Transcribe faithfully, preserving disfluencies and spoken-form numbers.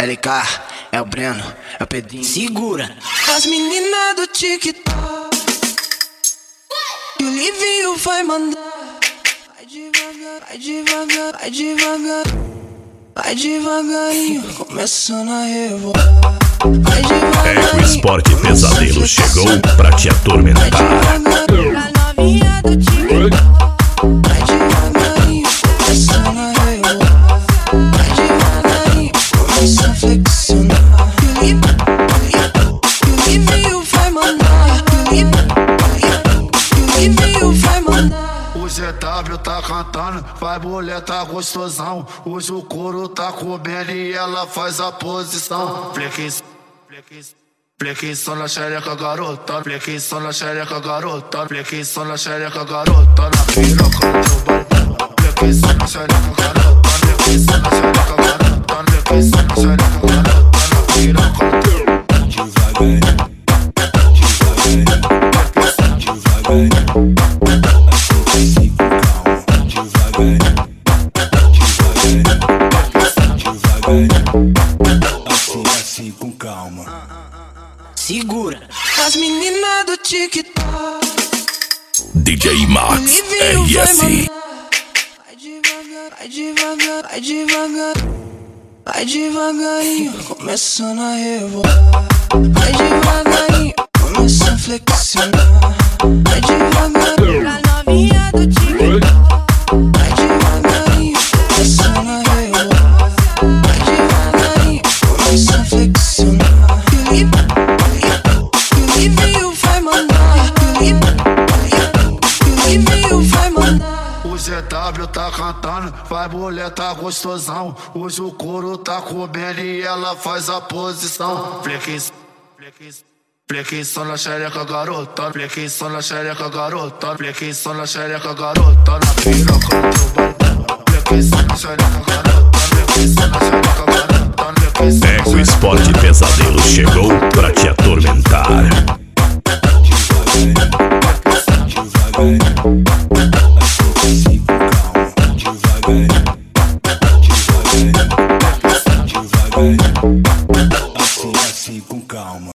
L K, é o Breno, é o Pedrinho. Segura. As meninas do TikTok e o Livinho vai mandar. Vai devagar, vai devagar, vai devagar, vai devagarinho, começando a rebolar. Vai devagarinho. É que o esporte pesadelo chegou pra te atormentar. Vai devagar, a novinha do TikTok. Vai devagarinho, começando a rebolar. Vai devagarinho, começa a flexionar. E o Livinho vai mandar. E o Livinho vai mandar. O G W tá cantando, vai mulher tá gostosão. Hoje o couro tá comendo e ela faz a posição. Flequis, flequis, flequis só na xereca garota. Flequis só na xereca garota. Flequis só na xereca garota. Na piroca do teu bairro. Flequis só na xereca garota. Flequis só na xereca garota. Flequis só na xereca garota. Na piroca do teu bairro. Devagarinho, devagarinho, devagarinho. Assim, assim, com calma. Segura. As meninas do TikTok D J Max R S. Vai devagar, vai devagar, vai devagar, vai devagarinho, começando a rebolar. Vai devagarinho, começa a flexionar. Vai devagarinho, a novinha do TikTok. Vai devagarinho, começando a rebolar. Vai devagarinho, começa a flexionar. E o Livinho vai mandar. E o Livinho vai mandar. O G W tá cantando, vai mulher tá gostosão. Hoje o couro tá comendo e ela faz a posição. Flequis, flequis, flequis só na xereca garota. Flequis só na xereca garota. Flequis só na xereca garota. Na piroca do teu bairro. Flequis só na xereca garota. Flequis só na xereca garota. Flequis só na